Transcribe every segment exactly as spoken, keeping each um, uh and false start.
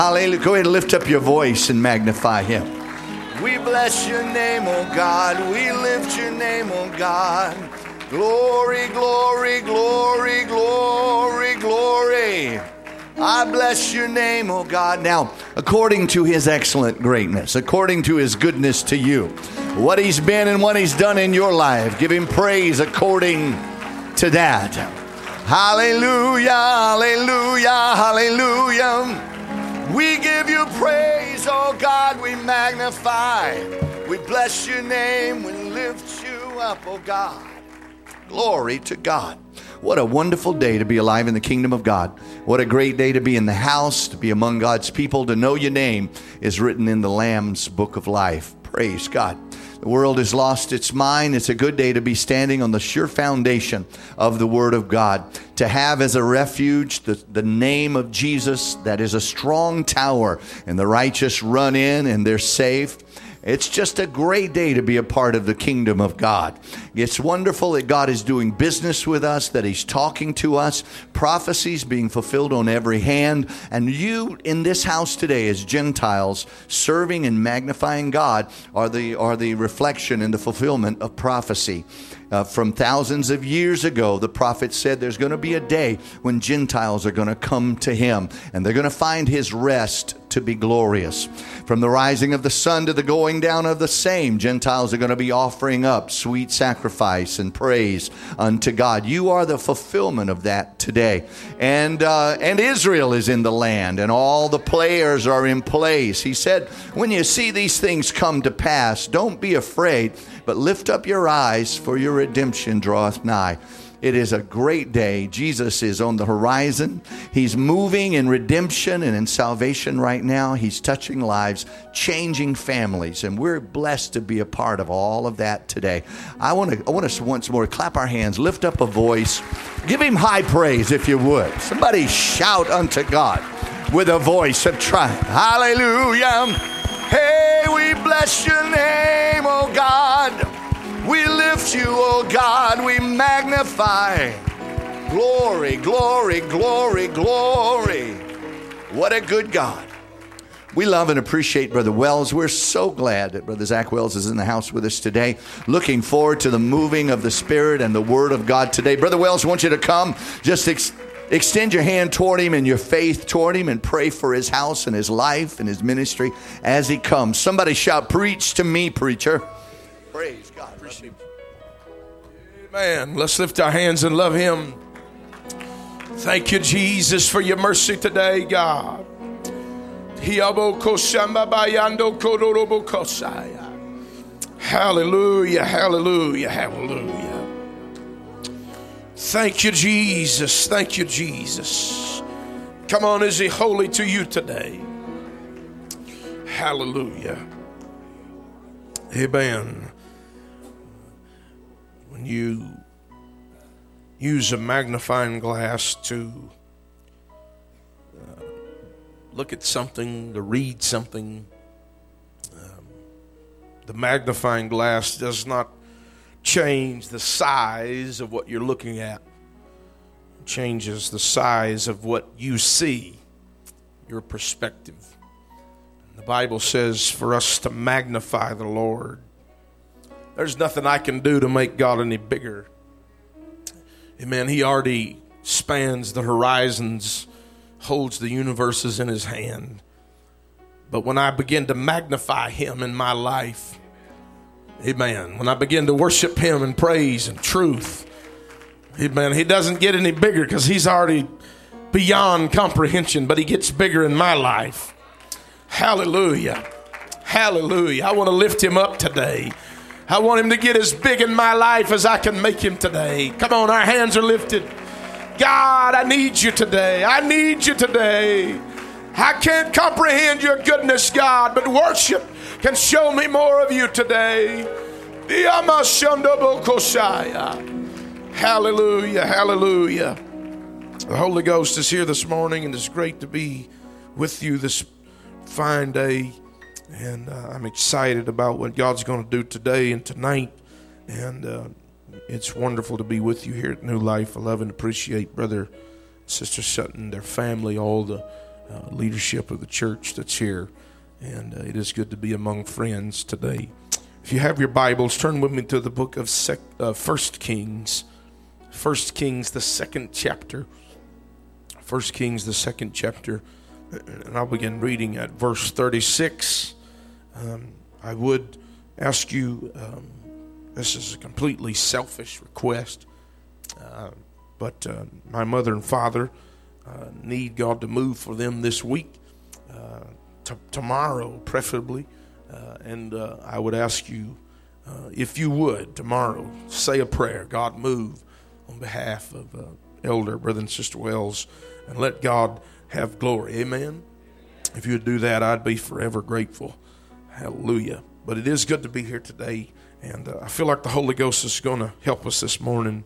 Hallelujah. Go ahead and lift up your voice and magnify him. We bless your name, oh God. We lift your name, oh God. Glory, glory, glory, glory, glory. I bless your name, oh God. Now, according to his excellent greatness, according to his goodness to you, what he's been and what he's done in your life, give him praise according to that. Hallelujah, hallelujah, hallelujah. We give you praise, oh God. We magnify. We bless your name. We lift you up, oh God. Glory to God. What a wonderful day to be alive in the kingdom of God. What a great day to be in the house, to be among God's people, to know your name is written in the Lamb's book of life. Praise God. The world has lost its mind. It's a good day to be standing on the sure foundation of the Word of God. To have as a refuge the, the name of Jesus, that is a strong tower, and the righteous run in and they're saved. It's just a great day to be a part of the kingdom of God. It's wonderful that God is doing business with us, that he's talking to us, prophecies being fulfilled on every hand. And you in this house today as Gentiles serving and magnifying God are the, are the reflection and the fulfillment of prophecy. Uh, from thousands of years ago, the prophet said there's going to be a day when Gentiles are going to come to him and they're going to find his rest to be glorious. From the rising of the sun to the going down of the same, Gentiles are going to be offering up sweet sacrifice and praise unto God. You are the fulfillment of that today. And uh, and Israel is in the land, and all the players are in place. He said, when you see these things come to pass, don't be afraid, but lift up your eyes, for your redemption draweth nigh. It is a great day. Jesus is on the horizon. He's moving in redemption and in salvation right now. He's touching lives, changing families, and we're blessed to be a part of all of that today. I want to I want us once more clap our hands, lift up a voice, give him high praise if you would. Somebody shout unto God with a voice of triumph. Hallelujah. Hey, we bless your name, oh God. We lift you, oh God. We magnify. Glory, glory, glory, glory. What a good God. We love and appreciate Brother Wells. We're so glad that Brother Zach Wells is in the house with us today. Looking forward to the moving of the Spirit and the Word of God today. Brother Wells, I want you to come. Just ex- extend your hand toward him and your faith toward him and pray for his house and his life and his ministry as he comes. Somebody shout, preach to me, preacher. Praise God. Amen. Let's lift our hands and love him. Thank you, Jesus, for your mercy today, God. Hallelujah, hallelujah, hallelujah. Thank you, Jesus. Thank you, Jesus. Come on, is he holy to you today? Hallelujah. Amen. When you use a magnifying glass to uh, look at something, to read something, um, the magnifying glass does not change the size of what you're looking at. It changes the size of what you see, your perspective. The Bible says for us to magnify the Lord. There's nothing I can do to make God any bigger. Amen. He already spans the horizons, holds the universes in his hand. But when I begin to magnify him in my life, amen, when I begin to worship him in praise and truth, amen, he doesn't get any bigger because he's already beyond comprehension, but he gets bigger in my life. Hallelujah. Hallelujah. I want to lift him up today. I want him to get as big in my life as I can make him today. Come on, our hands are lifted. God, I need you today. I need you today. I can't comprehend your goodness, God, but worship can show me more of you today. Hallelujah, hallelujah. The Holy Ghost is here this morning, and it's great to be with you this fine day. And uh, I'm excited about what God's going to do today and tonight. And uh, it's wonderful to be with you here at New Life. I love and appreciate Brother and Sister Sutton, their family, all the uh, leadership of the church that's here. And uh, it is good to be among friends today. If you have your Bibles, turn with me to the book of Sec- uh, First Kings. First Kings, the second chapter. First Kings, the second chapter. And I'll begin reading at verse thirty-six. Um, I would ask you, um, this is a completely selfish request, uh, but uh, my mother and father uh, need God to move for them this week, uh, t- tomorrow preferably, uh, and uh, I would ask you, uh, if you would, tomorrow, say a prayer. God, move on behalf of uh, Elder, Brother and Sister Wells, and let God have glory. Amen? If you would do that, I'd be forever grateful. Hallelujah. But it is good to be here today, and uh, I feel like the Holy Ghost is going to help us this morning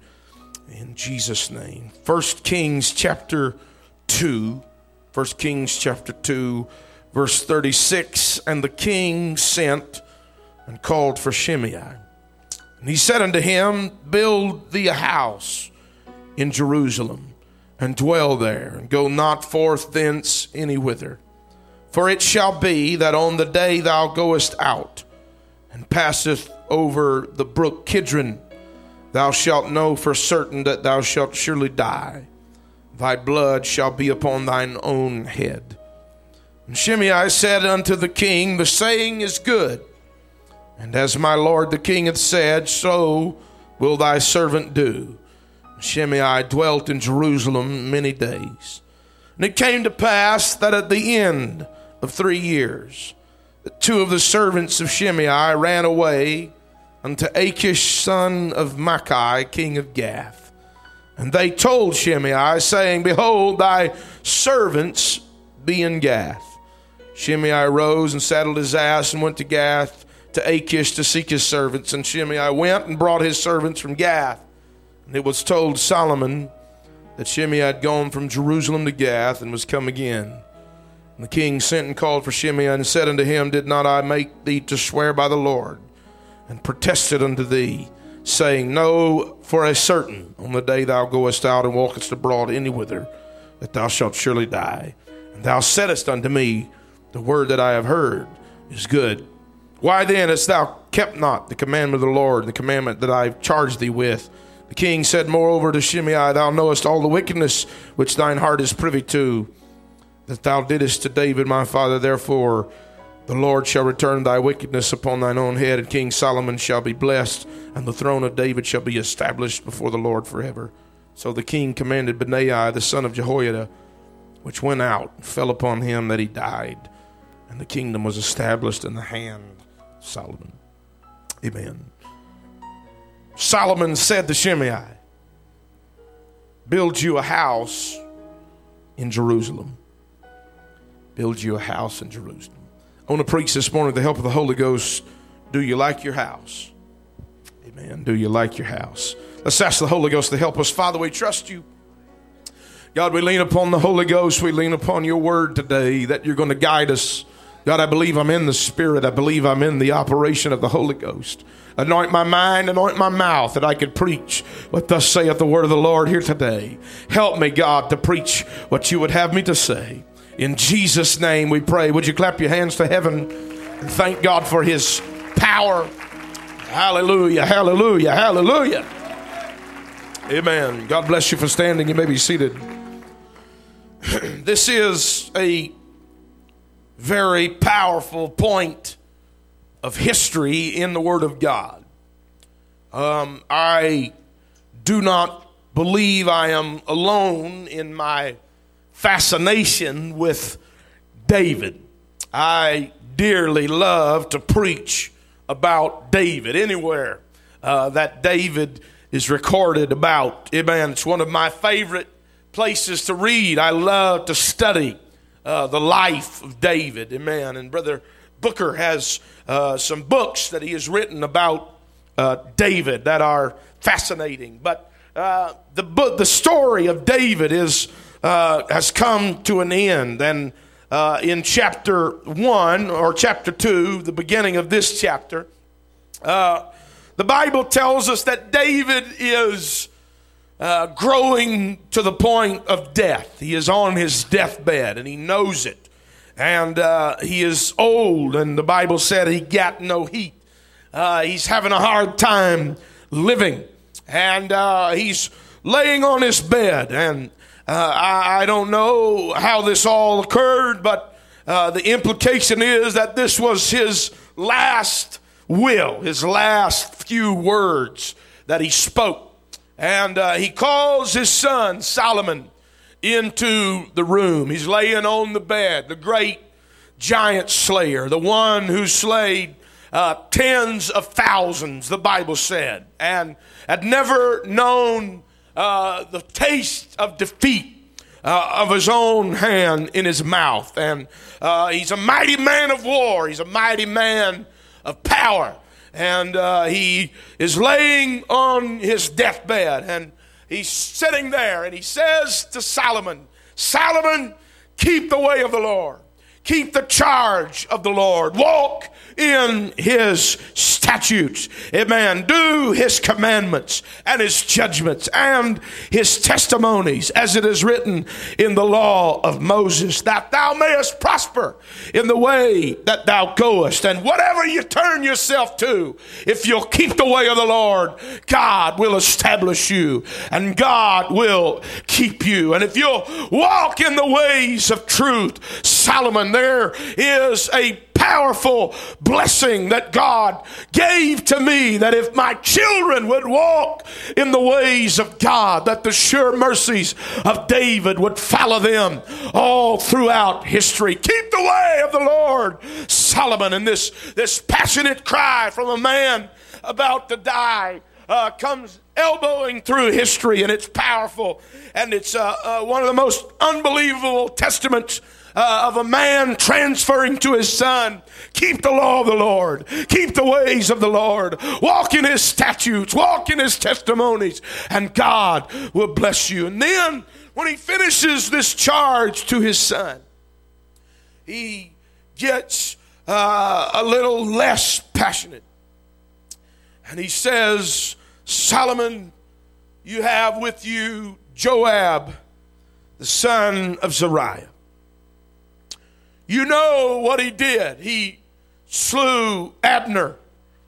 in Jesus' name. First Kings chapter two. First Kings chapter two, verse thirty-six. And the king sent and called for Shimei. And he said unto him, Build thee a house in Jerusalem, and dwell there, and go not forth thence any whither. For it shall be that on the day thou goest out, and passeth over the brook Kidron, thou shalt know for certain that thou shalt surely die. Thy blood shall be upon thine own head. And Shimei said unto the king, The saying is good, and as my lord the king hath said, so will thy servant do. Shimei dwelt in Jerusalem many days. And it came to pass that at the end of three years, two of the servants of Shimei ran away unto Achish son of Maachah, king of Gath. And they told Shimei, saying, Behold, thy servants be in Gath. Shimei arose and saddled his ass and went to Gath to Achish to seek his servants. And Shimei went and brought his servants from Gath. And it was told Solomon that Shimei had gone from Jerusalem to Gath and was come again. And the king sent and called for Shimei and said unto him, Did not I make thee to swear by the Lord, and protested unto thee, saying, Know for a certain, on the day thou goest out and walkest abroad anywhither, that thou shalt surely die. And thou saidst unto me, The word that I have heard is good. Why then hast thou kept not the commandment of the Lord, the commandment that I have charged thee with? The king said moreover to Shimei, Thou knowest all the wickedness which thine heart is privy to, that thou didst to David my father. Therefore the Lord shall return thy wickedness upon thine own head, and King Solomon shall be blessed, and the throne of David shall be established before the Lord forever. So the king commanded Benaiah the son of Jehoiada, which went out and fell upon him, that he died, and the kingdom was established in the hand of Solomon. Amen. Solomon said to Shimei, Build you a house in Jerusalem. Build you a house in Jerusalem. I want to preach this morning with the help of the Holy Ghost. Do you like your house? Amen. Do you like your house? Let's ask the Holy Ghost to help us. Father, we trust you. God, we lean upon the Holy Ghost. We lean upon your word today that you're going to guide us. God, I believe I'm in the Spirit. I believe I'm in the operation of the Holy Ghost. Anoint my mind, anoint my mouth, that I could preach what thus saith the word of the Lord here today. Help me, God, to preach what you would have me to say. In Jesus' name we pray. Would you clap your hands to heaven and thank God for his power? Hallelujah, hallelujah, hallelujah. Amen. God bless you for standing. You may be seated. This is a very powerful point of history in the Word of God. Um, I do not believe I am alone in my fascination with David. I dearly love to preach about David anywhere uh, that David is recorded about. Amen. It's one of my favorite places to read. I love to study uh, the life of David. Amen. And Brother Booker has uh, some books that he has written about uh, David that are fascinating. But uh, the book, the story of David is uh, has come to an end. And uh, in chapter one or chapter two, the beginning of this chapter, uh, the Bible tells us that David is uh, growing to the point of death. He is on his deathbed, and he knows it. And uh, he is old, and the Bible said he got no heat. Uh, he's having a hard time living, and uh, he's laying on his bed. And uh, I, I don't know how this all occurred, but uh, the implication is that this was his last will, his last few words that he spoke. And uh, he calls his son Solomon into the room. He's laying on the bed, the great giant slayer, the one who slayed uh, tens of thousands, the Bible said, and had never known uh, the taste of defeat uh, of his own hand in his mouth. And uh, he's a mighty man of war. He's a mighty man of power. And uh, he is laying on his deathbed, and he's sitting there, and he says to Solomon, Solomon, keep the way of the Lord. Keep the charge of the Lord. Walk in his statutes. Amen. Do his commandments and his judgments and his testimonies, as it is written in the law of Moses, that thou mayest prosper in the way that thou goest. And whatever you turn yourself to, if you'll keep the way of the Lord, God will establish you and God will keep you. And if you'll walk in the ways of truth, Solomon, there is a powerful blessing that God gave to me, that if my children would walk in the ways of God, that the sure mercies of David would follow them all throughout history. Keep the way of the Lord, Solomon. And this, this passionate cry from a man about to die uh, comes elbowing through history, and it's powerful, and it's uh, uh, one of the most unbelievable testaments Uh, of a man transferring to his son. Keep the law of the Lord. Keep the ways of the Lord. Walk in his statutes. Walk in his testimonies. And God will bless you. And then when he finishes this charge to his son, he gets uh, a little less passionate. And he says, Solomon, you have with you Joab, the son of Zeruiah. You know what he did. He slew Abner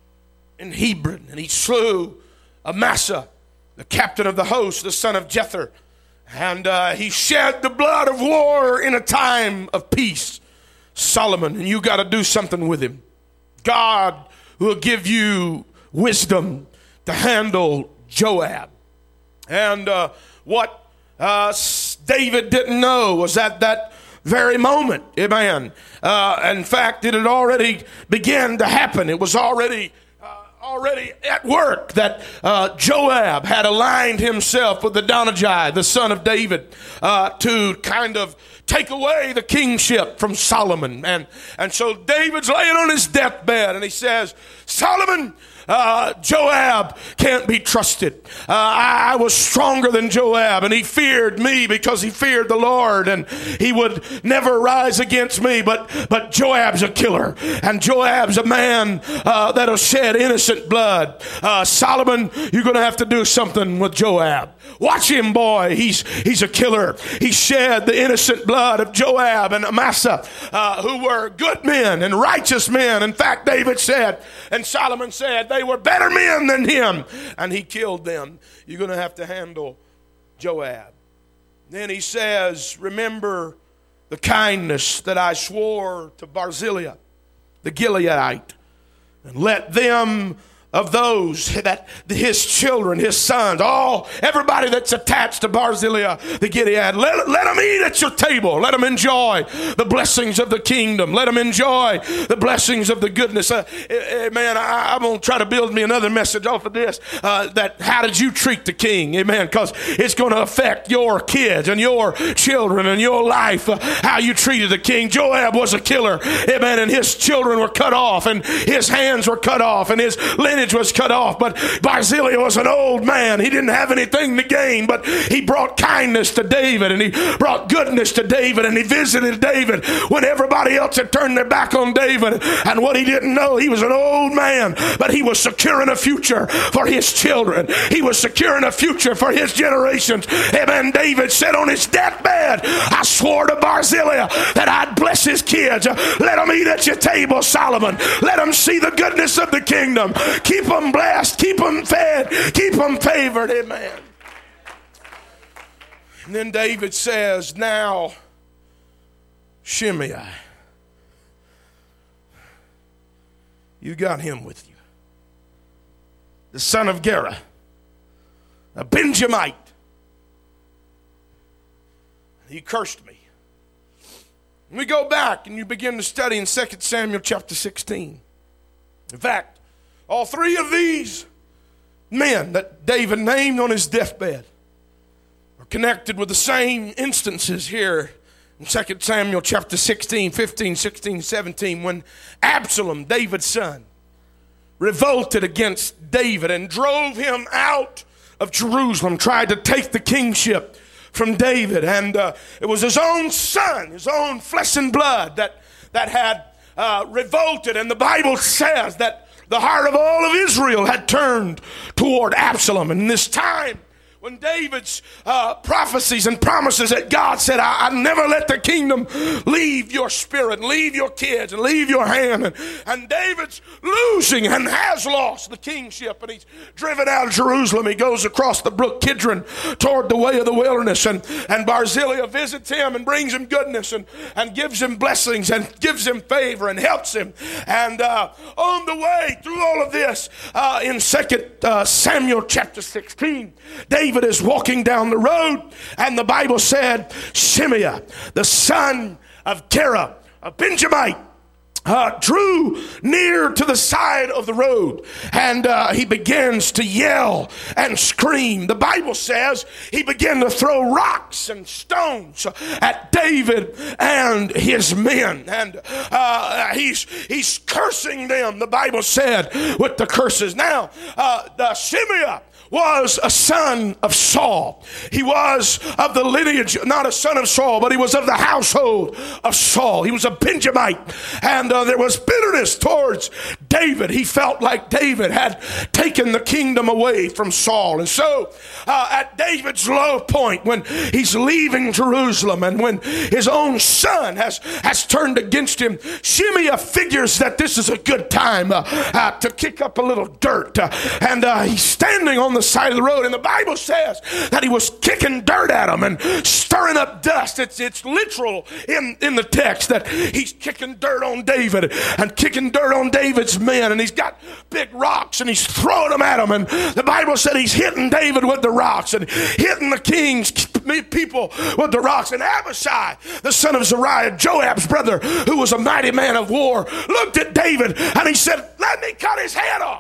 in Hebron, and he slew Amasa, the captain of the host, the son of Jether. And uh, he shed the blood of war in a time of peace. Solomon, and you got to do something with him. God will give you wisdom to handle Joab. And uh, what uh, David didn't know was that that very moment, amen. Uh, in fact, it had already begun to happen. It was already uh, already at work that uh, Joab had aligned himself with Adonijah, the son of David, uh, to kind of take away the kingship from Solomon. And, and so David's laying on his deathbed, and he says, Solomon, Uh, Joab can't be trusted. Uh, I, I was stronger than Joab, and he feared me because he feared the Lord, and he would never rise against me. But but Joab's a killer, and Joab's a man uh, that'll shed innocent blood. Uh, Solomon, you're going to have to do something with Joab. Watch him, boy. He's he's a killer. He shed the innocent blood of Joab and Amasa, uh, who were good men and righteous men. In fact, David said, and Solomon said, they were better men than him, and he killed them. You're going to have to handle Joab. Then he says, remember the kindness that I swore to Barzillai, the Gileadite, and let them of those that his children, his sons, all everybody that's attached to Barzillai the Gilead, let, let them eat at your table. Let them enjoy the blessings of the kingdom. Let them enjoy the blessings of the goodness. Uh, amen. I, I'm going to try to build me another message off of this. Uh, that how did you treat the king? Amen. Because it's going to affect your kids and your children and your life. Uh, how you treated the king. Joab was a killer. Amen. And his children were cut off, and his hands were cut off, and his lineage lineage was cut off. But Barzillai was an old man. He didn't have anything to gain, but he brought kindness to David, and he brought goodness to David, and he visited David when everybody else had turned their back on David. And what he didn't know, he was an old man, but he was securing a future for his children. He was securing a future for his generations. Amen. David said on his deathbed, I swore to Barzillai that I'd bless his kids. Let them eat at your table, Solomon. Let them see the goodness of the kingdom. Keep them blessed. Keep them fed. Keep them favored. Amen. And then David says, now, Shimei, you got him with you. The son of Gera, a Benjamite. He cursed me. And we go back and you begin to study in Second Samuel chapter sixteen. In fact, all three of these men that David named on his deathbed are connected with the same instances here in Second Samuel chapter sixteen, fifteen, sixteen, seventeen, when Absalom, David's son, revolted against David and drove him out of Jerusalem, tried to take the kingship from David. And uh, it was his own son, his own flesh and blood that, that had uh, revolted. And the Bible says that the heart of all of Israel had turned toward Absalom. And this time, when David's uh, prophecies and promises that God said, I, I never let the kingdom leave your spirit, leave your kids, and leave your hand. And, and David's losing and has lost the kingship. And he's driven out of Jerusalem. He goes across the brook Kidron toward the way of the wilderness. And, and Barzillai visits him and brings him goodness and, and gives him blessings and gives him favor and helps him. And uh, on the way through all of this, uh, in Second uh, Samuel chapter sixteen, David is walking down the road, and the Bible said Shimei, the son of Gera, a Benjamite, Uh, drew near to the side of the road, and uh, he begins to yell and scream. The Bible says he began to throw rocks and stones at David and his men, and uh, he's he's cursing them. The Bible said with the curses. Now, uh, the Shimei was a son of Saul. He was of the lineage, not a son of Saul, but he was of the household of Saul. He was a Benjamite, and uh, there was bitterness towards David. He felt like David had taken the kingdom away from Saul. And so uh, at David's low point, when he's leaving Jerusalem and when his own son has, has turned against him, Shimei figures that this is a good time uh, uh, to kick up a little dirt. Uh, and uh, he's standing on the side of the road, and the Bible says that he was kicking dirt at him and stirring up dust. It's it's literal in, in the text that he's kicking dirt on David and kicking dirt on David's men, and he's got big rocks and he's throwing them at him, and the Bible said he's hitting David with the rocks and hitting the king's people with the rocks. And Abishai, the son of Zeruiah, Joab's brother, who was a mighty man of war, looked at David and he said, let me cut his head off.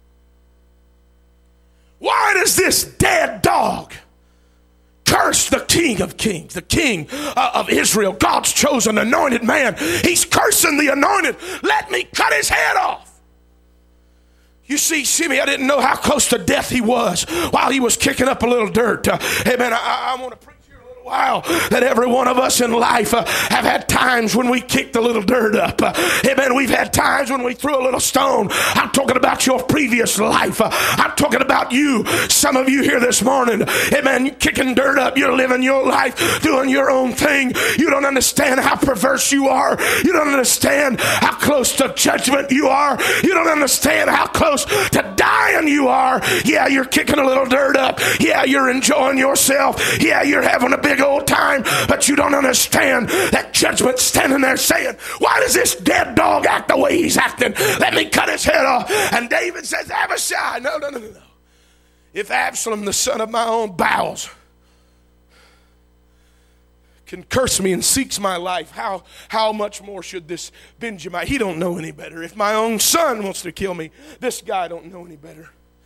Why does this dead dog curse the King of Kings, the King uh, of Israel, God's chosen anointed man? He's cursing the anointed. Let me cut his head off. You see, Shimei, I didn't know how close to death he was while he was kicking up a little dirt. Uh, hey, man, I, I want to preach here a little while that every one of us in life uh, have had times when we kicked a little dirt up. Uh, hey, man, we've had times when we threw a little stone. I'm talking about your previous life. Uh, I'm talking about you. Some of you here this morning, hey, man, you're kicking dirt up. You're living your life, doing your own thing. You don't understand how perverse you are. You don't understand how close to judgment you are. You don't understand how close to dying you are. Yeah, you're kicking a little dirt up. Yeah, you're enjoying yourself. Yeah, you're having a big old time, but you don't understand that judgment's standing there saying, why does this dead dog act the way he's acting? Let me cut his head off. And David says, Abishai, no, no, no, no, no. If Absalom, the son of my own bowels, can curse me and seeks my life, how, how much more should this Benjamite? He don't know any better. If my own son wants to kill me, this guy don't know any better.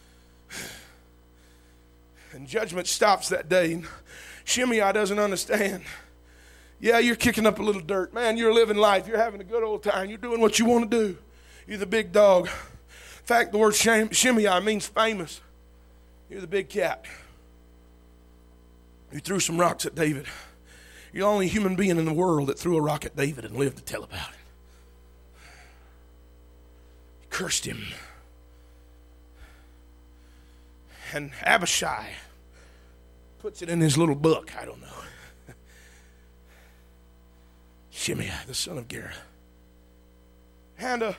And judgment stops that day. Shimei doesn't understand. Yeah, you're kicking up a little dirt. Man, you're living life. You're having a good old time. You're doing what you want to do. You're the big dog. fact, the word Shem- Shimei means famous. You're the big cat. You threw some rocks at David. You're the only human being in the world that threw a rock at David and lived to tell about it. He cursed him. And Abishai puts it in his little book. I don't know. Shimei, the son of Gera. And uh,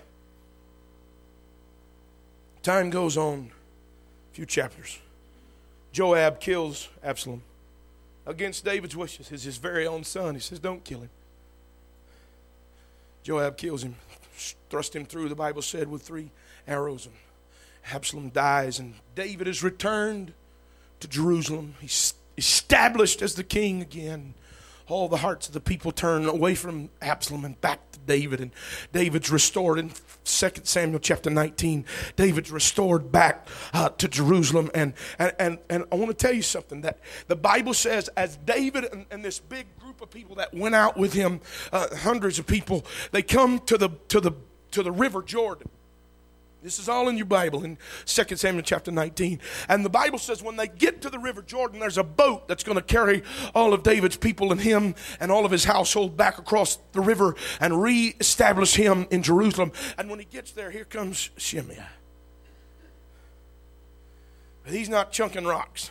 time goes on, a few chapters. Joab kills Absalom against David's wishes. It's his very own son. He says, don't kill him. Joab kills him, thrust him through, the Bible said, with three arrows. And Absalom dies, and David is returned to Jerusalem. He's established as the king again. All the hearts of the people turn away from Absalom and back to David. And David's restored in Second Samuel chapter nineteen. David's restored back uh, to Jerusalem. And, and, and, and I want to tell you something. That the Bible says as David and, and this big group of people that went out with him, uh, hundreds of people, they come to the, to the, to the river Jordan. This is all in your Bible in Second Samuel chapter nineteen. And the Bible says when they get to the river Jordan, there's a boat that's going to carry all of David's people and him and all of his household back across the river and reestablish him in Jerusalem. And when he gets there, here comes Shimei. But he's not chunking rocks.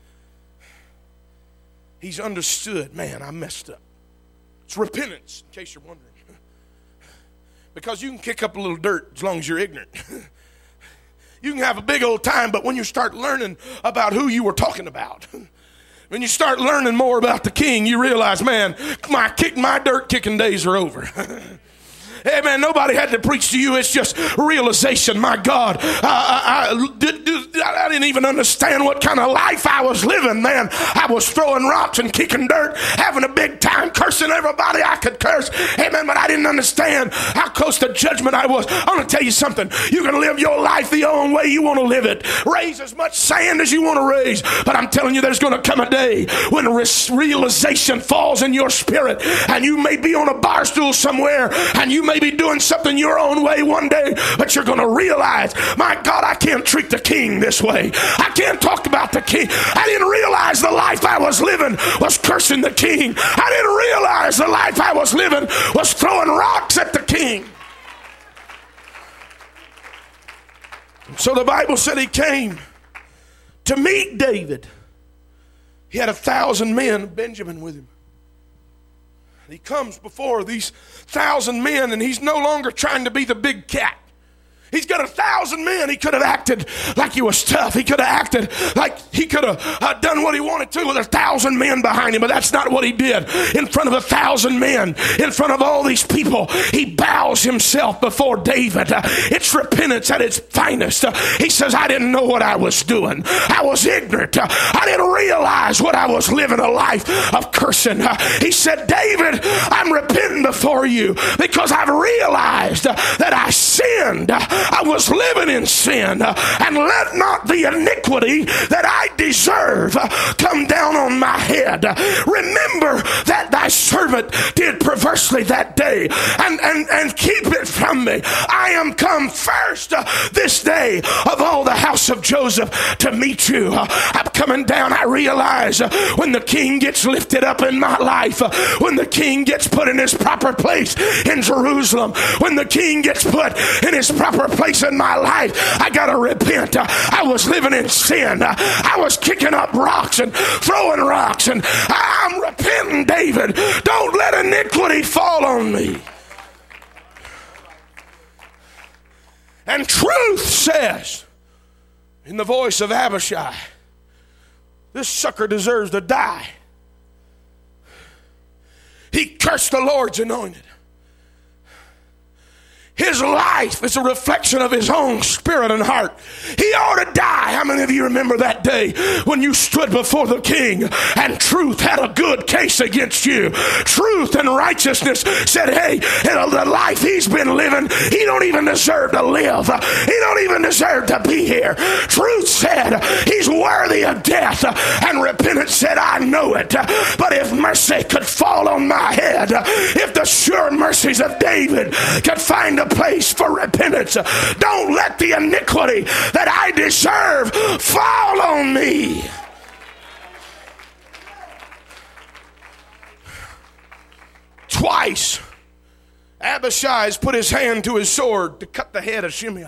He's understood, man, I messed up. It's repentance, in case you're wondering. Because you can kick up a little dirt as long as you're ignorant. You can have a big old time, but when you start learning about who you were talking about, when you start learning more about the king, you realize, man, my kick, my dirt kicking days are over. Hey, man, nobody had to preach to you. It's just realization. My God, I, I, I, I didn't even understand what kind of life I was living, man. I was throwing rocks and kicking dirt, having a big time, cursing everybody I could curse. Hey, man, but I didn't understand how close to judgment I was. I'm going to tell you something. You can live your life the own way you want to live it. Raise as much sand as you want to raise. But I'm telling you, there's going to come a day when realization falls in your spirit, and you may be on a bar stool somewhere, and you may be doing something your own way one day, but you're going to realize, my God, I can't treat the king this way. I can't talk about the king. I didn't realize the life I was living was cursing the king. I didn't realize the life I was living was throwing rocks at the king. So the Bible said he came to meet David. He had a thousand men of Benjamin with him. He comes before these thousand men, and he's no longer trying to be the big cat. He's got a thousand men. He could have acted like he was tough. He could have acted like he could have uh, done what he wanted to with a thousand men behind him, but that's not what he did. In front of a thousand men, in front of all these people, he bows himself before David. Uh, it's repentance at its finest. Uh, he says, I didn't know what I was doing. I was ignorant. Uh, I didn't realize what I was living, a life of cursing. Uh, he said, David, I'm repenting before you because I've realized uh, that I sinned. Uh, I was living in sin, uh, and let not the iniquity that I deserve uh, come down on my head. Uh, remember that thy servant did perversely that day, and, and, and keep it from me. I am come first uh, this day of all the house of Joseph to meet you. Uh, I'm coming down. I realize uh, when the king gets lifted up in my life, uh, when the king gets put in his proper place in Jerusalem, when the king gets put in his proper place in my life, I gotta repent. Uh, I was living in sin. Uh, I was kicking up rocks and throwing rocks, and I'm repenting, David. Don't let iniquity fall on me. And truth says, in the voice of Abishai, this sucker deserves to die. He cursed the Lord's anointed. His life is a reflection of his own spirit and heart. He ought to die. How many of you remember that day when you stood before the king and truth had a good case against you? Truth and righteousness said, hey, the life he's been living, he don't even deserve to live. He don't even deserve to be here. Truth said he's worthy of death, and repentance said, I know it. But if mercy could fall on my head, if the sure mercies of David could find a the place for repentance. Don't let the iniquity that I deserve fall on me. Twice, Abishai has put his hand to his sword to cut the head of Shimei.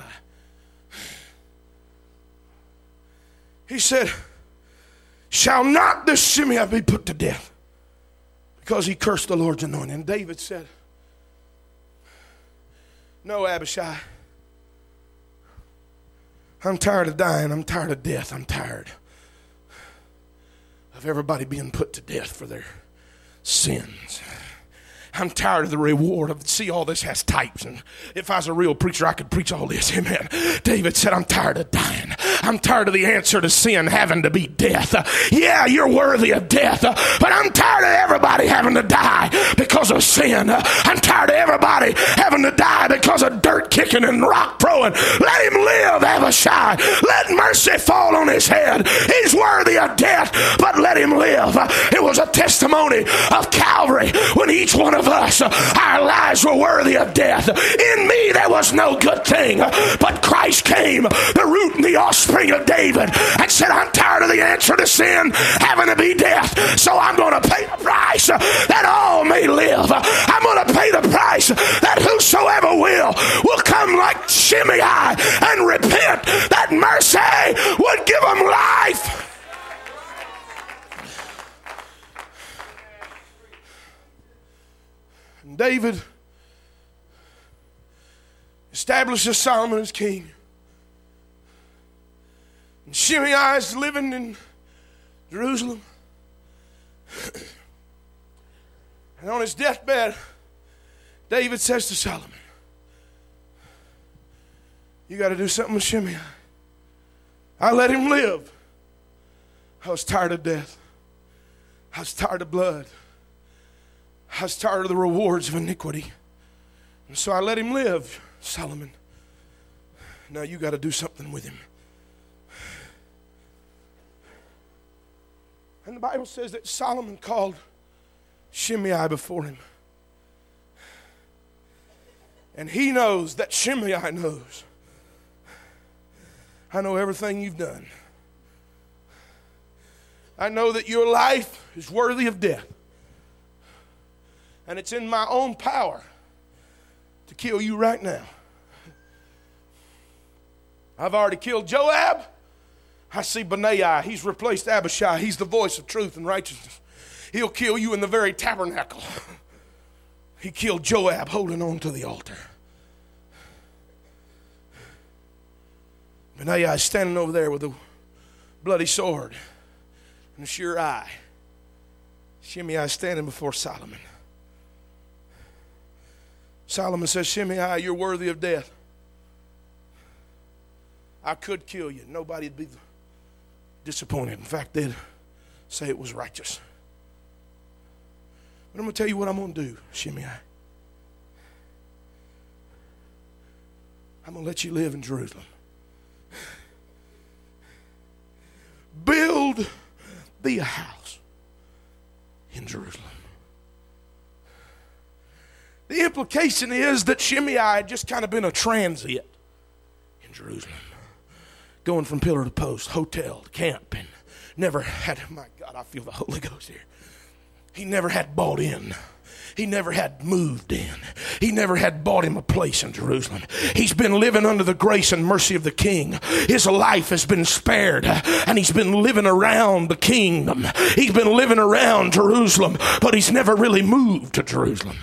He said, shall not this Shimei be put to death? Because he cursed the Lord's anointed. And David said, no, Abishai. I'm tired of dying. I'm tired of death. I'm tired of everybody being put to death for their sins. I'm tired of the reward of, see, all this has types, and if I was a real preacher, I could preach all this. Amen. David said, I'm tired of dying. I'm tired of the answer to sin having to be death. Uh, yeah, you're worthy of death, uh, but I'm tired of everybody having to die because of sin. Uh, I'm tired of everybody having to die because of dirt kicking and rock throwing. Let him live, Abishai. Let mercy fall on his head. He's worthy of death, but let him live. Uh, it was a testimony of Calvary when each one of us, uh, our lives were worthy of death. In me there was no good thing, uh, but Christ came, the root and the offspring of David, and said, I'm tired of the answer to sin having to be death, so I'm going to pay the price uh, that all may live. Uh, I'm going to pay the price that whosoever will will come like Shimei and repent, that mercy would give them life. David establishes Solomon as king. And Shimei is living in Jerusalem. And on his deathbed, David says to Solomon, you got to do something with Shimei. I let him live. I was tired of death. I was tired of blood. I was tired of the rewards of iniquity. And so I let him live, Solomon. Now you got to do something with him. And the Bible says that Solomon called Shimei before him. And he knows that Shimei knows. I know everything you've done. I know that your life is worthy of death. And it's in my own power to kill you right now. I've already killed Joab. I see Benaiah. He's replaced Abishai. He's the voice of truth and righteousness. He'll kill you in the very tabernacle. He killed Joab holding on to the altar. Benaiah is standing over there with a bloody sword and a sure eye. Shimei is standing before Solomon. Solomon says, Shimei, you're worthy of death. I could kill you. Nobody'd be disappointed. In fact, they'd say it was righteous. But I'm going to tell you what I'm going to do, Shimei. I'm going to let you live in Jerusalem. Build thee a house in Jerusalem. The implication is that Shimei had just kind of been a transient in Jerusalem, going from pillar to post, hotel to camp, and never had, my God, I feel the Holy Ghost here. He never had bought in. He never had moved in. He never had bought him a place in Jerusalem. He's been living under the grace and mercy of the King. His life has been spared, and he's been living around the kingdom. He's been living around Jerusalem, but he's never really moved to Jerusalem.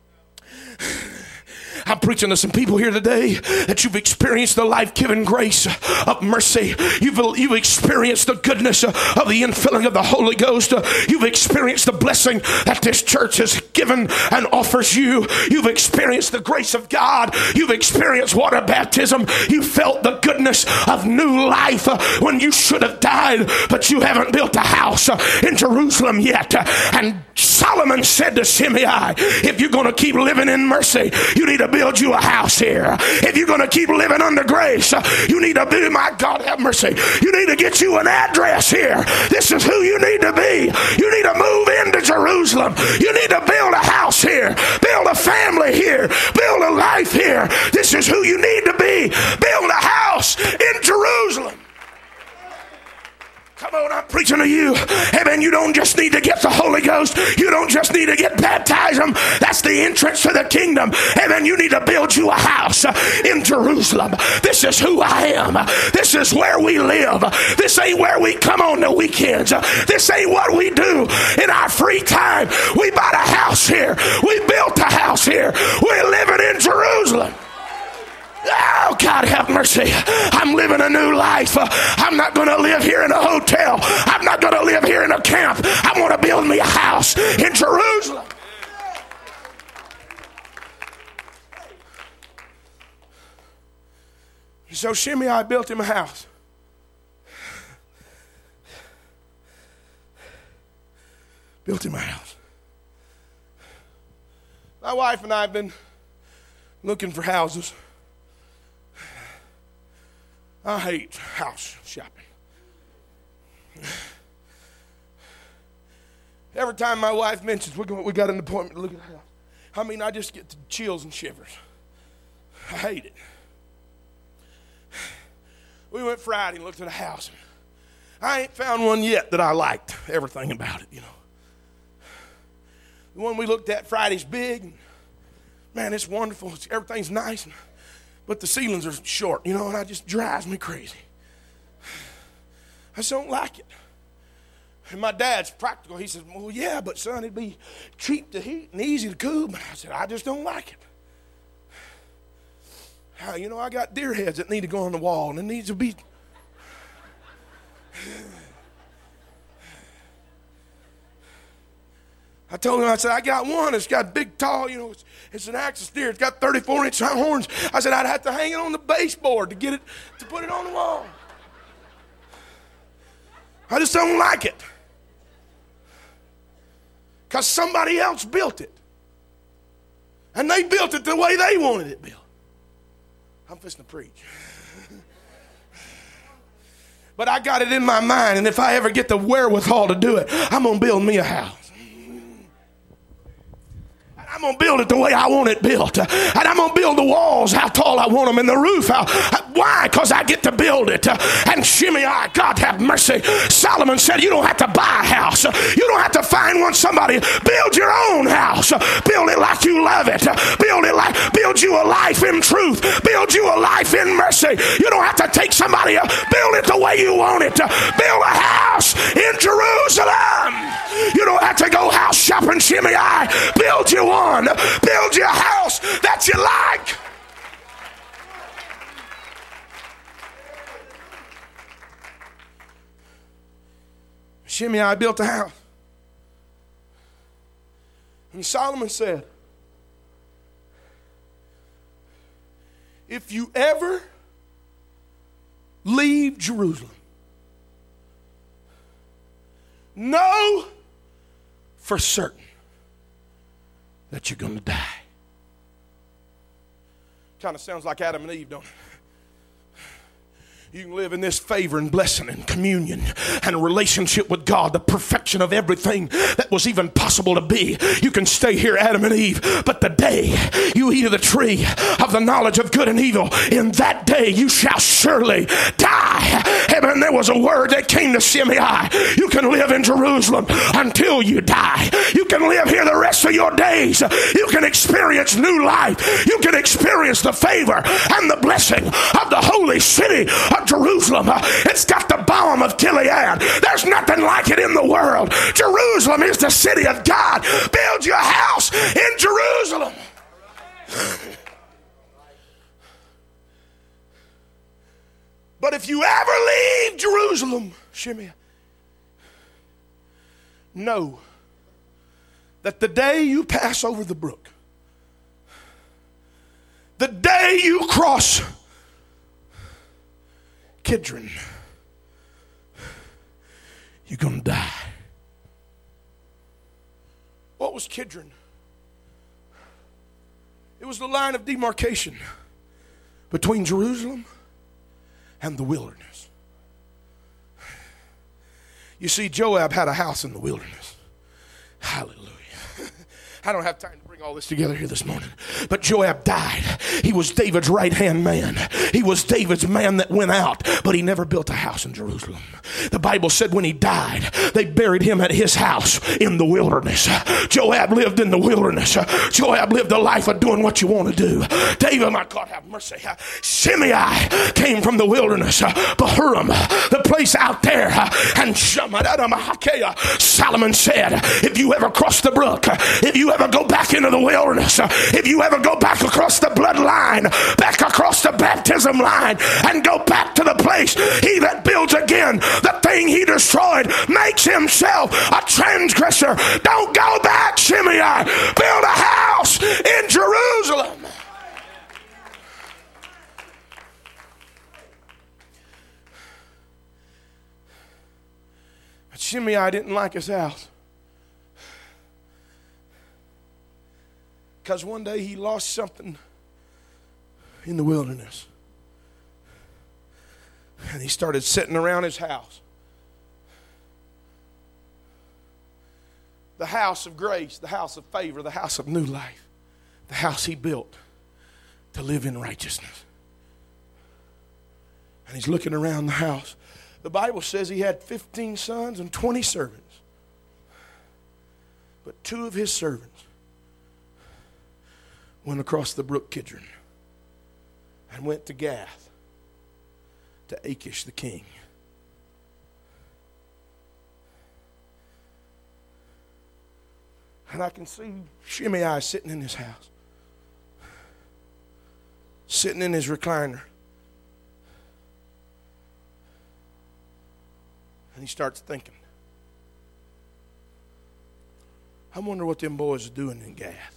I'm preaching to some people here today that you've experienced the life-giving grace of mercy. You've, you've experienced the goodness of the infilling of the Holy Ghost. You've experienced the blessing that this church has given and offers you. You've experienced the grace of God. You've experienced water baptism. You felt the goodness of new life when you should have died, but you haven't built a house in Jerusalem yet. And Solomon said to Shimei, if you're going to keep living in mercy, you need to build you a house here. If you're going to keep living under grace, you need to build, my God have mercy, you need to get you an address here. This is who you need to be. You need to move into Jerusalem. You need to build a house here, build a family here, build a life here. This is who you need to be. Build a house in Jerusalem. Come on, I'm preaching to you. Amen. You don't just need to get the Holy Ghost. You don't just need to get baptized. That's the entrance to the kingdom. Amen. You need to build you a house in Jerusalem. This is who I am. This is where we live. This ain't where we come on the weekends. This ain't what we do in our free time. We bought a house here. We built a house here. We're living in Jerusalem. Oh, God have mercy. I'm living a new life. Uh, I'm not going to live here in a hotel. I'm not going to live here in a camp. I want to build me a house in Jerusalem. So Shimei built him a house. Built him a house. My wife and I have been looking for houses. I hate house shopping. Every time my wife mentions we're going, we got an appointment to look at a house, I mean, I just get the chills and shivers. I hate it. We went Friday and looked at a house. I ain't found one yet that I liked everything about it, you know. The one we looked at Friday's big. And, man, it's wonderful. It's, everything's nice. And, but the ceilings are short, you know, and it just drives me crazy. I just don't like it. And my dad's practical. He says, well, yeah, but son, it'd be cheap to heat and easy to cool. But I said, I just don't like it. Uh, you know, I got deer heads that need to go on the wall, and it needs to be... I told him, I said, I got one. It's got big, tall, you know, it's, it's an axis deer. It's got thirty-four inch horns. I said, I'd have to hang it on the baseboard to get it, to put it on the wall. I just don't like it. Because somebody else built it. And they built it the way they wanted it built. I'm fixing to preach. But I got it in my mind, and if I ever get the wherewithal to do it, I'm going to build me a house. I'm going to build it the way I want it built. And I'm going to build the walls how tall I want them and the roof. How, why? Because I get to build it. And Shimei, God have mercy. Solomon said, you don't have to buy a house. You don't have to find one somebody. Build your own house. Build it like you love it. Build it like, build you a life in truth. Build you a life in mercy. You don't have to take somebody, build it the way you want it. Build a house in Jerusalem. You don't have to go house shopping, Shimei. Build you one. Build your house that you like. Shimei built a house. And Solomon said, if you ever leave Jerusalem, know for certain that you're going to die. Kind of sounds like Adam and Eve, don't it? You can live in this favor and blessing and communion and a relationship with God, the perfection of everything that was even possible to be. You can stay here, Adam and Eve, but the day you eat of the tree of the knowledge of good and evil, in that day you shall surely die. Heaven, there was a word that came to Shimei. You can live in Jerusalem until you die. You can live here the rest of your days. You can experience new life. You can experience the favor and the blessing of the holy city of Jerusalem. It's got the balm of Gilead. There's nothing like it in the world. Jerusalem is the city of God. Build your house in Jerusalem. But if you ever leave Jerusalem, Shimei, know that the day you pass over the brook, the day you cross Kidron, you're going to die. What was Kidron? It was the line of demarcation between Jerusalem and the wilderness. You see, Joab had a house in the wilderness. Hallelujah. I don't have time to bring all this together here this morning. But Joab died. He was David's right-hand man. He was David's man that went out, but he never built a house in Jerusalem. The Bible said when he died, they buried him at his house in the wilderness. Joab lived in the wilderness. Joab lived a life of doing what you want to do. David, my God, have mercy. Shimei came from the wilderness. Bahurim, the place out there. And Solomon said, if you ever cross the brook, if you ever go back into the wilderness, if you ever go back across the bloodline, back across the baptism line, and go back to the place, he that builds again the thing he destroyed makes himself a transgressor. Don't go back, Shimei. Build a house in Jerusalem. But Shimei didn't like his house. Because one day he lost something in the wilderness. And he started sitting around his house. The house of grace, the house of favor, the house of new life. The house he built to live in righteousness. And he's looking around the house. The Bible says he had fifteen sons and twenty servants. But two of his servants went across the brook Kidron and went to Gath to Achish the king. And I can see Shimei sitting in his house, sitting in his recliner. And he starts thinking, I wonder what them boys are doing in Gath.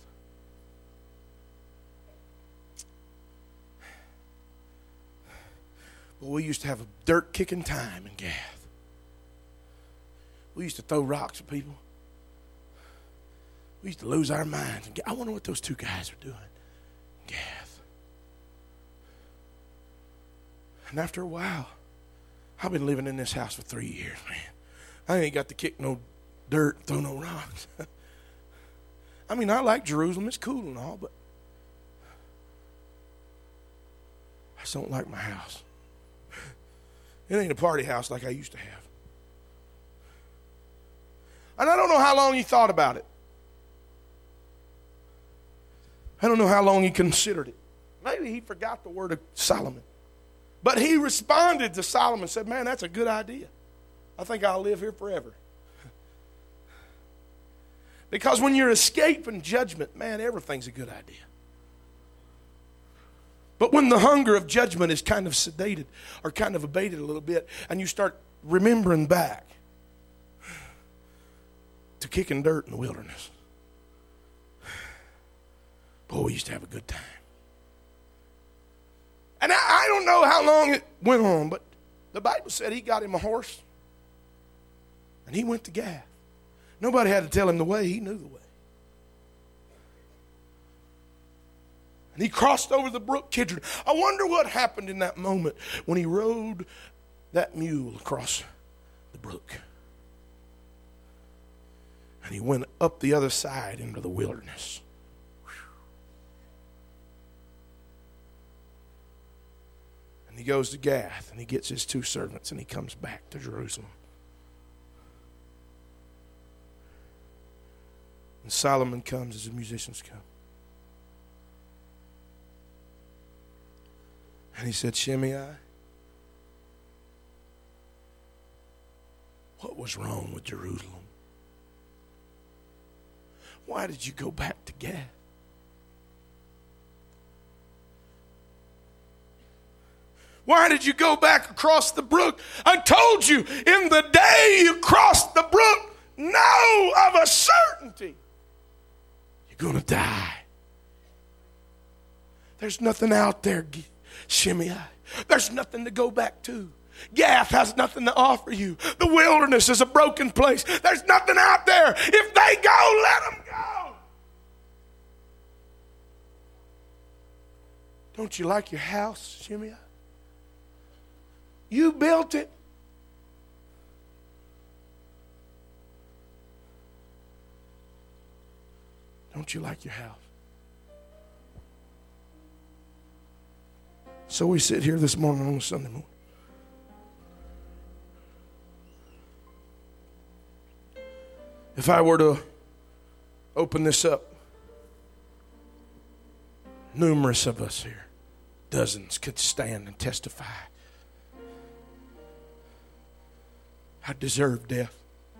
Well, we used to have a dirt-kicking time in Gath. We used to throw rocks at people. We used to lose our minds. I wonder what those two guys are doing in Gath. And after a while, I've been living in this house for three years, man. I ain't got to kick no dirt, throw no rocks. I mean, I like Jerusalem. It's cool and all, but I just don't like my house. It ain't a party house like I used to have. And I don't know how long he thought about it. I don't know how long he considered it. Maybe he forgot the word of Solomon. But he responded to Solomon and said, man, that's a good idea. I think I'll live here forever. Because when you're escaping judgment, man, everything's a good idea. But when the hunger of judgment is kind of sedated or kind of abated a little bit, and you start remembering back to kicking dirt in the wilderness, boy, we used to have a good time. And I, I don't know how long it went on, but the Bible said he got him a horse, and he went to Gath. Nobody had to tell him the way. He knew the way. And he crossed over the brook Kidron. I wonder what happened in that moment when he rode that mule across the brook. And he went up the other side into the wilderness. And he goes to Gath, and he gets his two servants, and he comes back to Jerusalem. And Solomon comes as the musicians come. And he said, Shimei, what was wrong with Jerusalem? Why did you go back to Gath? Why did you go back across the brook? I told you, in the day you crossed the brook, know of a certainty you're going to die. There's nothing out there, Shimei. There's nothing to go back to. Gath has nothing to offer you. The wilderness is a broken place. There's nothing out there. If they go, let them go. Don't you like your house, Shimei? You built it. Don't you like your house? So we sit here this morning on a Sunday morning. If I were to open this up, numerous of us here, dozens, could stand and testify. I deserve death.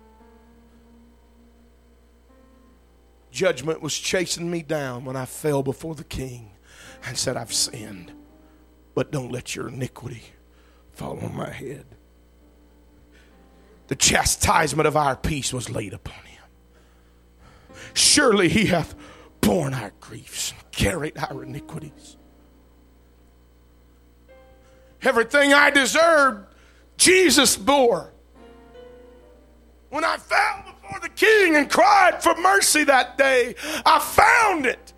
Judgment was chasing me down when I fell before the king and said, I've sinned, but don't let your iniquity fall on my head. The chastisement of our peace was laid upon him. Surely he hath borne our griefs and carried our iniquities. Everything I deserved, Jesus bore. When I fell before the king and cried for mercy that day, I found it.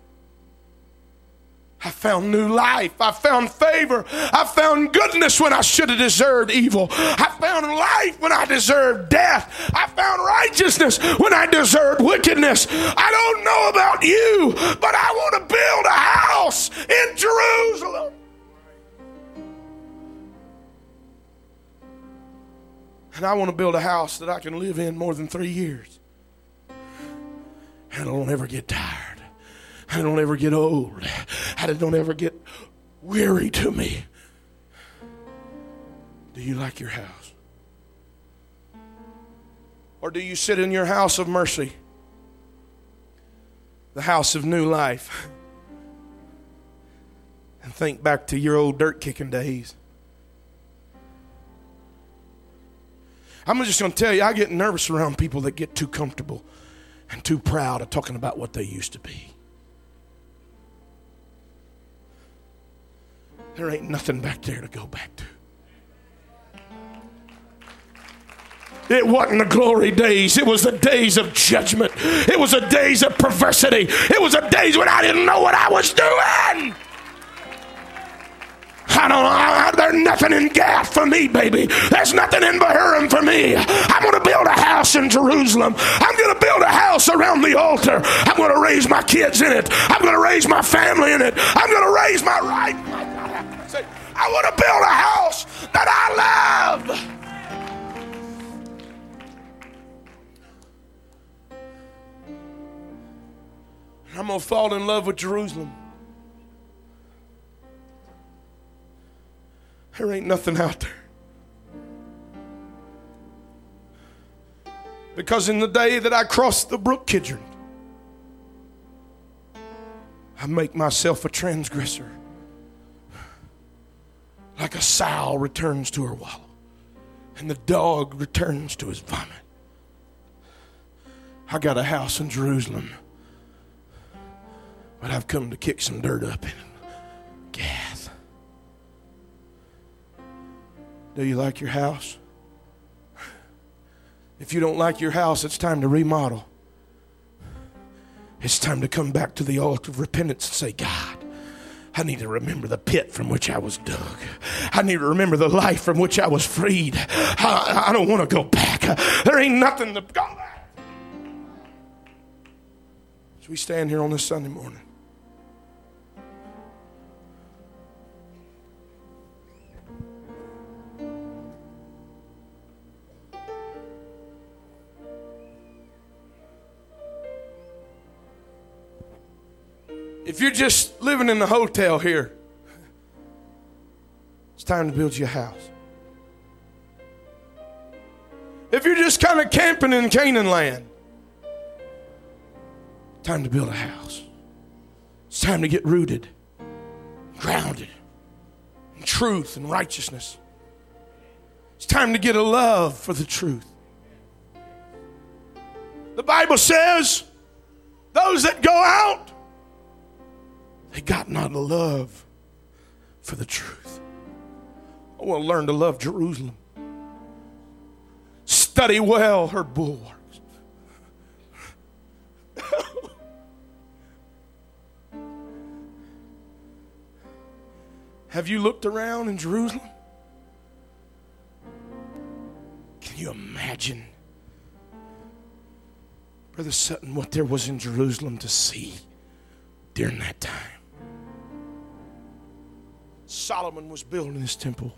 I found new life. I found favor. I found goodness when I should have deserved evil. I found life when I deserved death. I found righteousness when I deserved wickedness. I don't know about you, but I want to build a house in Jerusalem. And I want to build a house that I can live in more than three years. And I don't ever get tired. I don't ever get old. I don't ever get weary to me. Do you like your house? Or do you sit in your house of mercy? The house of new life. And think back to your old dirt kicking days. I'm just going to tell you, I get nervous around people that get too comfortable and too proud of talking about what they used to be. There ain't nothing back there to go back to. It wasn't the glory days. It was the days of judgment. It was the days of perversity. It was the days when I didn't know what I was doing. I don't know. There's nothing in Gath for me, baby. There's nothing in Bahurim for me. I'm going to build a house in Jerusalem. I'm going to build a house around the altar. I'm going to raise my kids in it. I'm going to raise my family in it. I'm going to raise my right. I want to build a house that I love. I'm going to fall in love with Jerusalem. There ain't nothing out there. Because in the day that I cross the brook Kidron, I make myself a transgressor. Like a sow returns to her wallow, and the dog returns to his vomit. I got a house in Jerusalem, but I've come to kick some dirt up in Gath. Do you like your house? If you don't like your house, it's time to remodel. It's time to come back to the altar of repentance and say, God, I need to remember the pit from which I was dug. I need to remember the life from which I was freed. I, I don't want to go back. There ain't nothing to go back. As we stand here on this Sunday morning, if you're just living in the hotel here, it's time to build you a house. If you're just kind of camping in Canaan land, time to build a house. It's time to get rooted, grounded in truth and righteousness. It's time to get a love for the truth. The Bible says, those that go out, they got not a love for the truth. I want to learn to love Jerusalem. Study well her bulwarks. Have you looked around in Jerusalem? Can you imagine, Brother Sutton, what there was in Jerusalem to see during that time? Solomon was building his temple.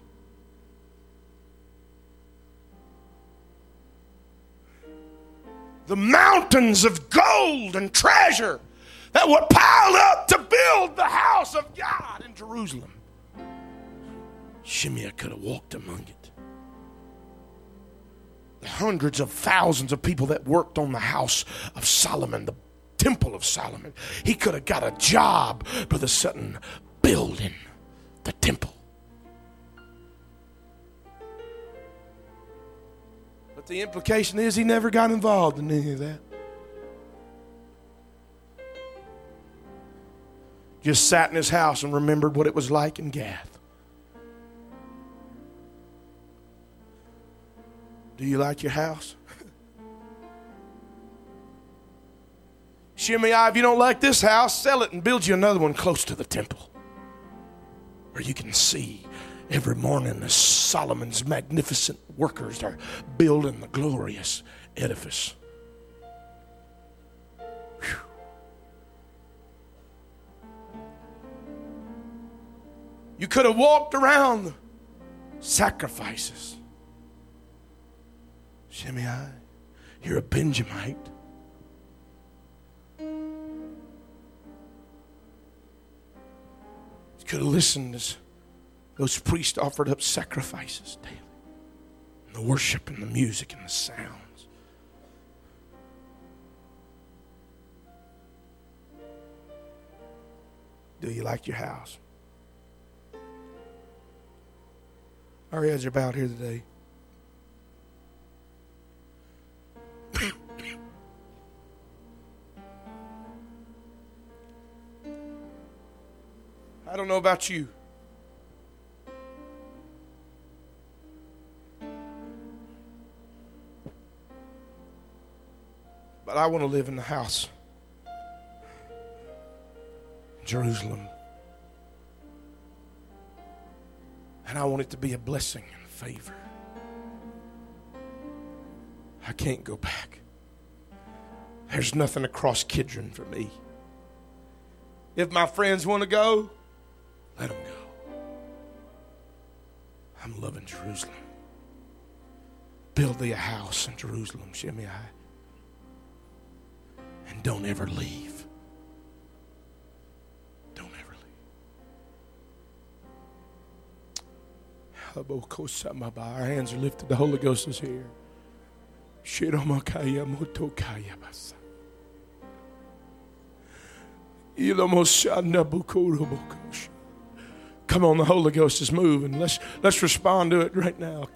The mountains of gold and treasure that were piled up to build the house of God in Jerusalem. Shimei could have walked among it. The hundreds of thousands of people that worked on the house of Solomon, the temple of Solomon. He could have got a job, Brother Sutton, building the temple. But the implication is he never got involved in any of that. Just sat in his house and remembered what it was like in Gath. Do you like your house? Shimei, if you don't like this house, sell it and build you another one close to the temple, where you can see every morning as Solomon's magnificent workers are building the glorious edifice. Whew. You could have walked around the sacrifices. Shimei, you're a Benjamite. You could have listened as those priests offered up sacrifices daily. And the worship and the music and the sounds. Do you like your house? Our heads are bowed here today. I don't know about you, but I want to live in the house in Jerusalem, and I want it to be a blessing and favor. I can't go back. There's nothing across Kidron for me. If my friends want to go, let them go. I'm loving Jerusalem. Build thee a house in Jerusalem, Shimei, and don't ever leave. Don't ever leave. Our hands are lifted. The Holy Ghost is here. Come on, the Holy Ghost is moving. Let's let's respond to it right now.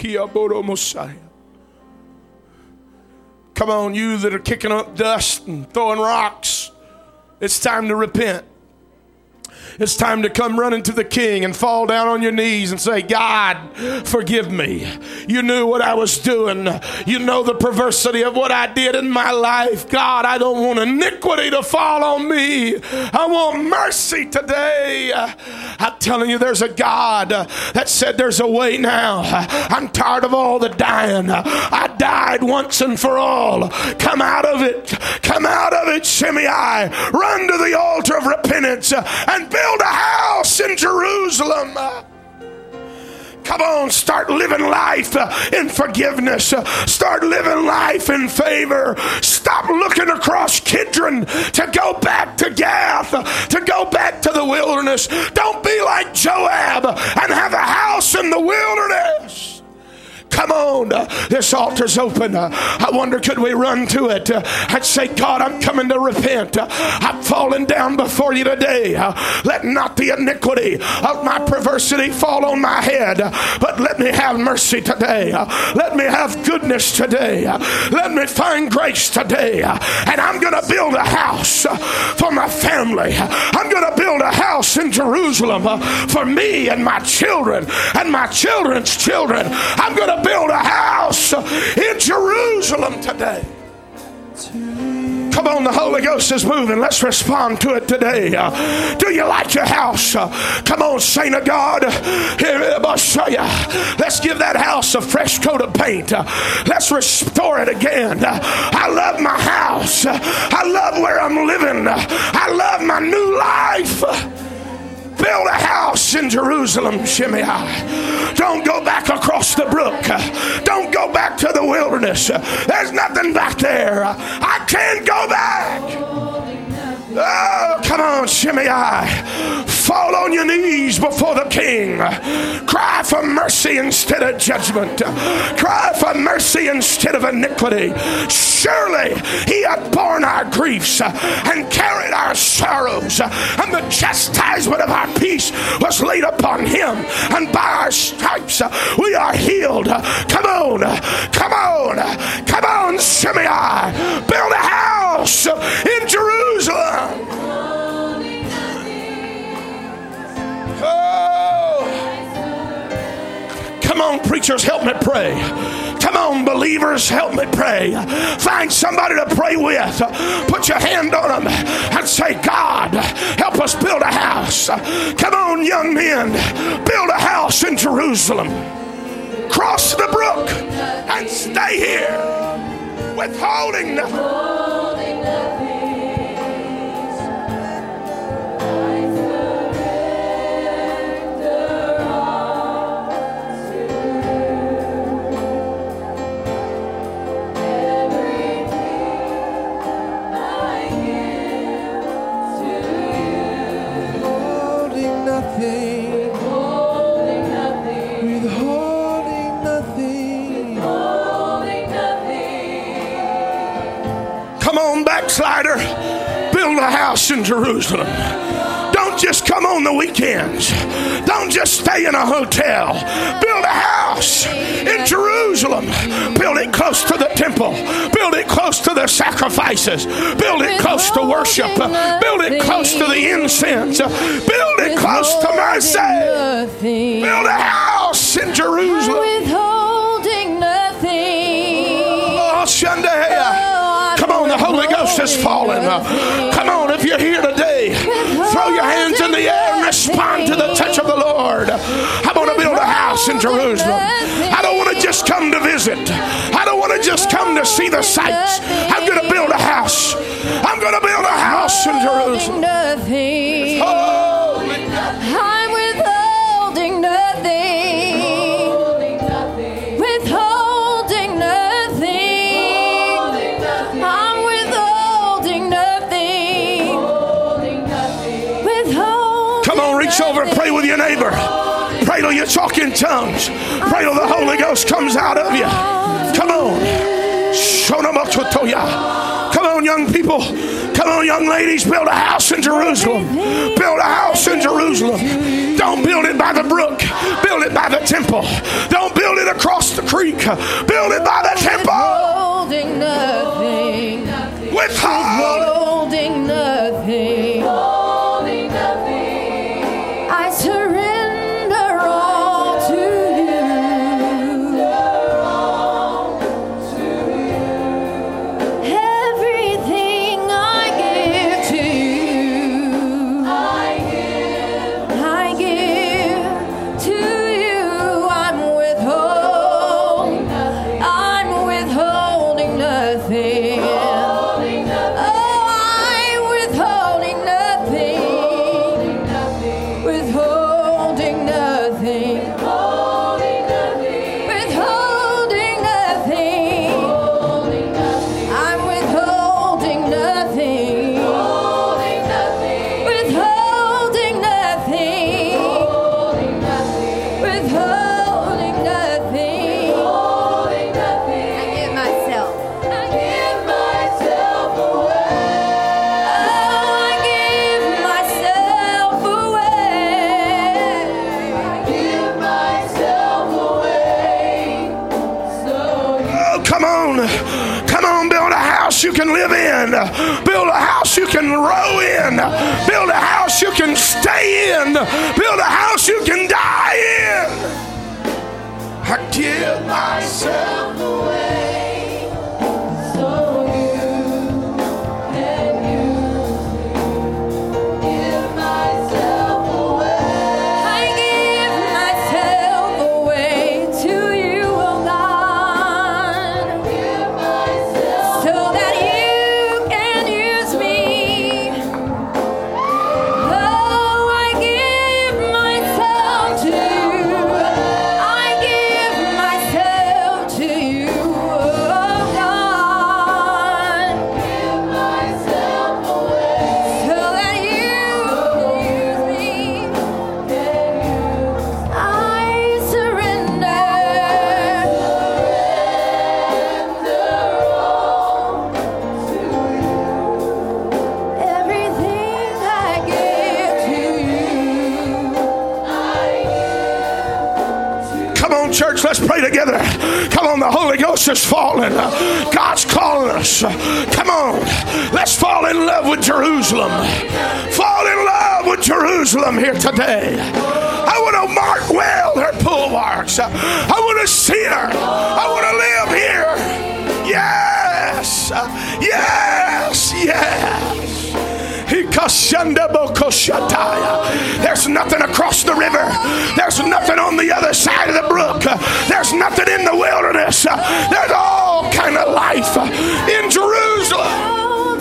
Come on, you that are kicking up dust and throwing rocks. It's time to repent. It's time to come running to the King and fall down on your knees and say, God, forgive me. You knew what I was doing. You know the perversity of what I did in my life. God, I don't want iniquity to fall on me. I want mercy today. I'm telling you, there's a God that said there's a way now. I'm tired of all the dying. I died once and for all. Come out of it. Come out of it, Shimei. Run to the altar of repentance and build a house in Jerusalem. Come on, start living life in forgiveness. Start living life in favor. Stop looking across Kidron to go back to Gath, to go back to the wilderness. Don't be like Joab and have a house in the wilderness. Come on, uh, this altar's open. Uh, I wonder, could we run to it? Uh, I'd say, God, I'm coming to repent. Uh, I'm falling down before you today. Uh, let not the iniquity of my perversity fall on my head, uh, but let me have mercy today. Uh, let me have goodness today. Uh, let me find grace today. Uh, and I'm going to build a house uh, for my family. Uh, I'm going to build a house in Jerusalem uh, for me and my children and my children's children. I'm going to build a house in Jerusalem today. Come on, the Holy Ghost is moving. Let's respond to it today. Uh, do you like your house? Uh, come on, saint of God. Let's give that house a fresh coat of paint. Uh, let's restore it again. Uh, I love my house. Uh, I love where I'm living. Uh, I love my new life. Uh, Build a house in Jerusalem, Shimei. Don't go back across the brook. Don't go back to the wilderness. There's nothing back there. I can't go back. Oh, come on, Shimei. Fall on your knees before the king. Cry for mercy instead of judgment. Cry for mercy instead of iniquity. Surely he hath borne our griefs and carried our sorrows, and the chastisement of our peace was laid upon him, and by our stripes we are healed. Come on, come on, come on, Shimei. Build a house in Jerusalem. Oh. Come on, preachers, help me pray. Come on, believers, help me pray. Find somebody to pray with. Put your hand on them and say, God, help us build a house. Come on, young men, build a house in Jerusalem. Cross the brook and stay here, withholding nothing. Backslider, build a house in Jerusalem. Don't just come on the weekends. Don't just stay in a hotel. Build a house in Jerusalem. Build it close to the temple. Build it close to the sacrifices. Build it close to worship. Build it close to the incense. Build it close to mercy. Build a house in Jerusalem. Withholding nothing. Oh, Sunday. Come on, the Holy Ghost has fallen. Uh, come on, if you're here today, throw your hands in the air and respond to the touch of the Lord. I want to build a house in Jerusalem. I don't want to just come to visit. I don't want to just come to see the sights. I'm going to build a house. I'm going to build a house in Jerusalem. Oh, I'm withholding nothing. Reach over and pray with your neighbor. Pray till you talk in tongues. Pray till the Holy Ghost comes out of you. Come on. Come on, young people. Come on, young ladies. Build a house in Jerusalem. Build a house in Jerusalem. Don't build it by the brook. Build it by the temple. Don't build it across the creek. Build it by the temple. Withholding nothing. Withholding nothing. I surrender all to you. Everything I give to you. I give to you. I'm withholding. I'm withholding nothing. You can live in. Build a house you can row in. Build a house you can stay in. Build a house you can die in. I give myself away so you on, church, let's pray together. Come on, the Holy Ghost is falling. God's calling us. Come on, let's fall in love with Jerusalem. Fall in love with Jerusalem here today. I want to mark well her bulwarks. I want to see her. I want to live here. Yes, yes, yes. There's nothing across the river. There's nothing on the other side of the brook. There's nothing in the wilderness. There's all kind of life in Jerusalem.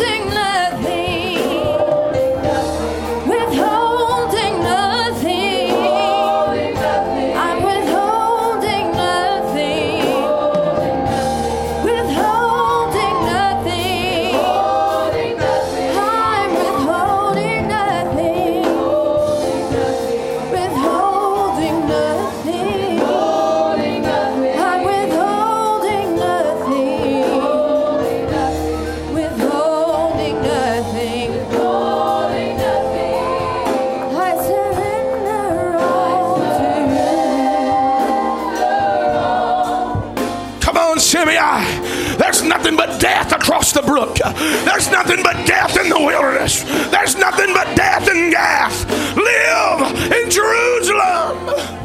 There's nothing but death across the brook. There's nothing but death in the wilderness. There's nothing but death in Gath. Live in Jerusalem.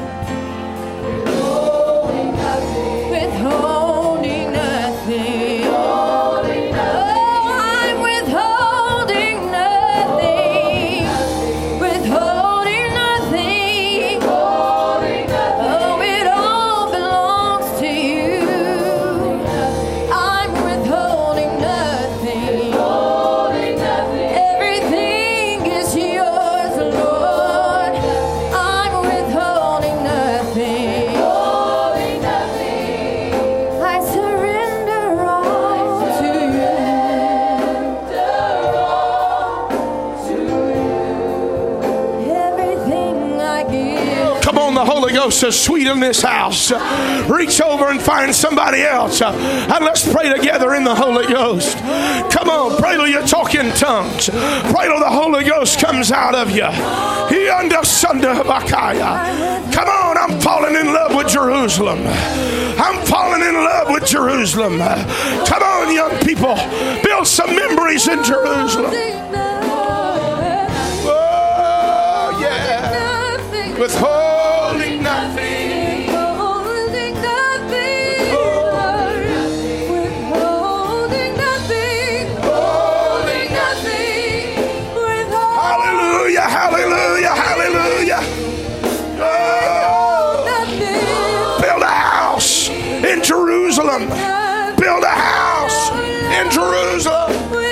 Withholding nothing. Oh, I'm withholding nothing. Withholding nothing. Oh, it all belongs to you. Everything is yours, Lord. I'm withholding nothing. I surrender all to you. Everything I give. Come on, the Holy Ghost is sweet in this house. Reach over and find somebody else. And let's pray together in the Holy Ghost. Come on, pray till you talk in tongues. Pray till the Holy Ghost comes out of you. He under Sunday Bakaya. Come on, I'm falling in love with Jerusalem. I'm falling in love with Jerusalem. Come on, young people, build some memories in Jerusalem. Oh, yeah. Withholding nothing. Withholding nothing. Withholding nothing. Withholding nothing. Withholding Hallelujah, hallelujah, hallelujah. Oh, nothing. build a house in Jerusalem. Build a house in Jerusalem.